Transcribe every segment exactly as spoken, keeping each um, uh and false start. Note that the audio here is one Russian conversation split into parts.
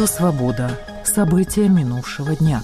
Радио «Свобода». События минувшего дня.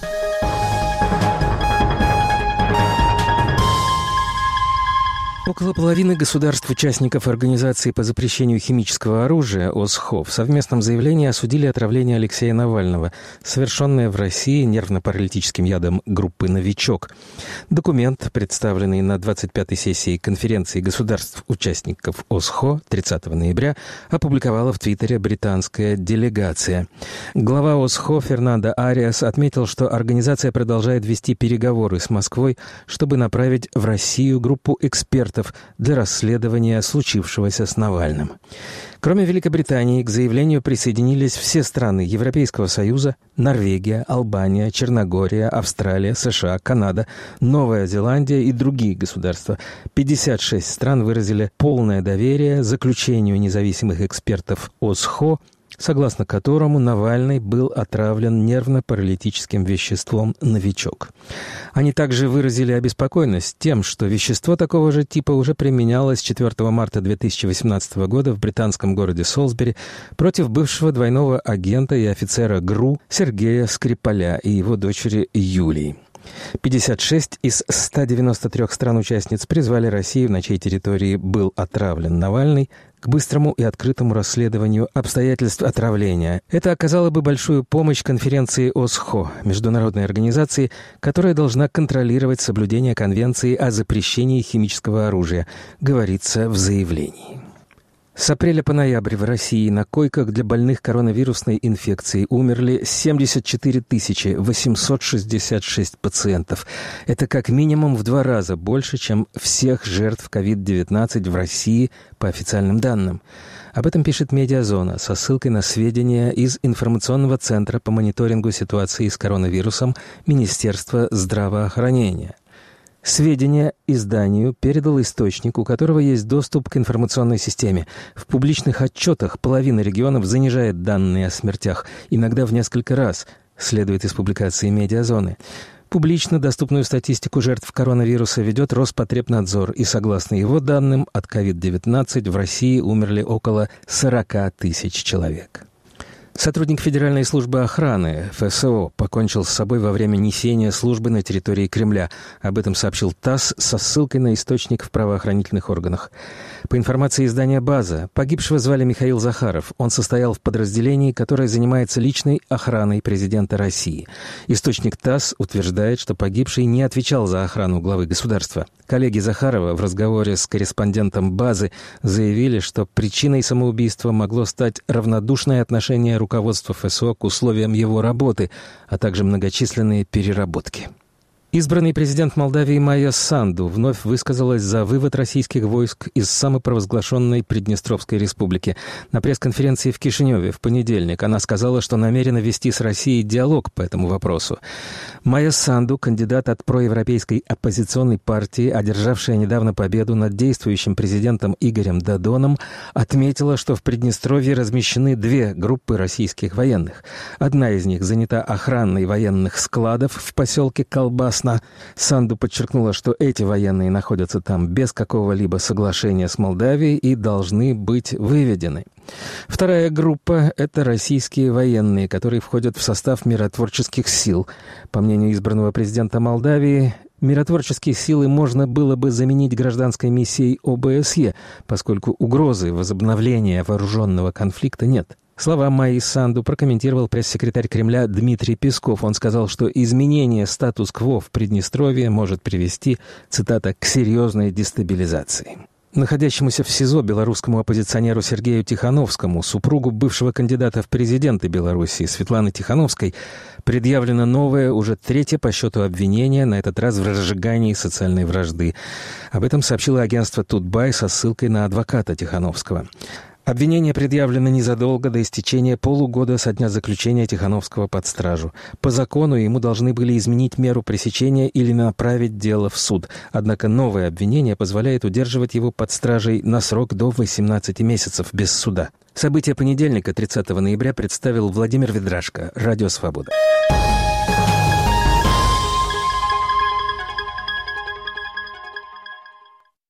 Около половины государств-участников Организации по запрещению химического оружия ОСХО в совместном заявлении осудили отравление Алексея Навального, совершенное в России нервно-паралитическим ядом группы «Новичок». Документ, представленный на двадцать пятой сессии конференции государств-участников ОСХО тридцатого ноября, опубликовала в Твиттере британская делегация. Глава ОСХО Фернандо Ариас отметил, что организация продолжает вести переговоры с Москвой, чтобы направить в Россию группу экспертов для расследования случившегося с Навальным. Кроме Великобритании, к заявлению присоединились все страны Европейского Союза, Норвегия, Албания, Черногория, Австралия, США, Канада, Новая Зеландия и другие государства. пятьдесят шесть стран выразили полное доверие заключению независимых экспертов ОСХО, согласно которому Навальный был отравлен нервно-паралитическим веществом «Новичок». Они также выразили обеспокоенность тем, что вещество такого же типа уже применялось четвёртого марта две тысячи восемнадцатого года в британском городе Солсбери против бывшего двойного агента и офицера ГРУ Сергея Скрипаля и его дочери Юлии. пятьдесят шесть из ста девяноста трёх стран-участниц призвали Россию, на чьей территории был отравлен Навальный, к быстрому и открытому расследованию обстоятельств отравления. Это оказало бы большую помощь конференции ОСХО, международной организации, которая должна контролировать соблюдение Конвенции о запрещении химического оружия, говорится в заявлении. С апреля по ноябрь в России на койках для больных коронавирусной инфекцией умерли семьдесят четыре тысячи восемьсот шестьдесят шесть пациентов. Это как минимум в два раза больше, чем всех жертв ковид девятнадцать в России по официальным данным. Об этом пишет «Медиазона» со ссылкой на сведения из информационного центра по мониторингу ситуации с коронавирусом Министерства здравоохранения. Сведения изданию передал источник, у которого есть доступ к информационной системе. В публичных отчетах половина регионов занижает данные о смертях, иногда в несколько раз, следует из публикации «Медиазоны». Публично доступную статистику жертв коронавируса ведет Роспотребнадзор, и, согласно его данным, от ковид девятнадцать в России умерли около сорок тысяч человек. Сотрудник Федеральной службы охраны ФСО покончил с собой во время несения службы на территории Кремля. Об этом сообщил ТАСС со ссылкой на источник в правоохранительных органах. По информации издания «База», погибшего звали Михаил Захаров. Он состоял в подразделении, которое занимается личной охраной президента России. Источник ТАСС утверждает, что погибший не отвечал за охрану главы государства. Коллеги Захарова в разговоре с корреспондентом «Базы» заявили, что причиной самоубийства могло стать равнодушное отношение руководства ФСО к условиям его работы, а также многочисленные переработки. Избранный президент Молдавии Майя Санду вновь высказалась за вывод российских войск из самопровозглашенной Приднестровской республики. На пресс-конференции в Кишиневе в понедельник она сказала, что намерена вести с Россией диалог по этому вопросу. Майя Санду, кандидат от проевропейской оппозиционной партии, одержавшая недавно победу над действующим президентом Игорем Додоном, отметила, что в Приднестровье размещены две группы российских военных. Одна из них занята охраной военных складов в поселке Колбас. Санду подчеркнула, что эти военные находятся там без какого-либо соглашения с Молдавией и должны быть выведены. Вторая группа – это российские военные, которые входят в состав миротворческих сил. По мнению избранного президента Молдавии, миротворческие силы можно было бы заменить гражданской миссией ОБСЕ, поскольку угрозы возобновления вооруженного конфликта нет. Слова Майи Санду прокомментировал пресс-секретарь Кремля Дмитрий Песков. Он сказал, что изменение статус-кво в Приднестровье может привести, цитата, «к серьезной дестабилизации». Находящемуся в СИЗО белорусскому оппозиционеру Сергею Тихановскому, супругу бывшего кандидата в президенты Беларуси Светланы Тихановской, предъявлено новое, уже третье по счету обвинение, на этот раз в разжигании социальной вражды. Об этом сообщило агентство «Тутбай» со ссылкой на адвоката Тихановского. Обвинение предъявлено незадолго до истечения полугода со дня заключения Тихановского под стражу. По закону ему должны были изменить меру пресечения или направить дело в суд. Однако новое обвинение позволяет удерживать его под стражей на срок до восемнадцати месяцев без суда. События понедельника, тридцатого ноября, представил Владимир Ведрашко, Радио «Свобода».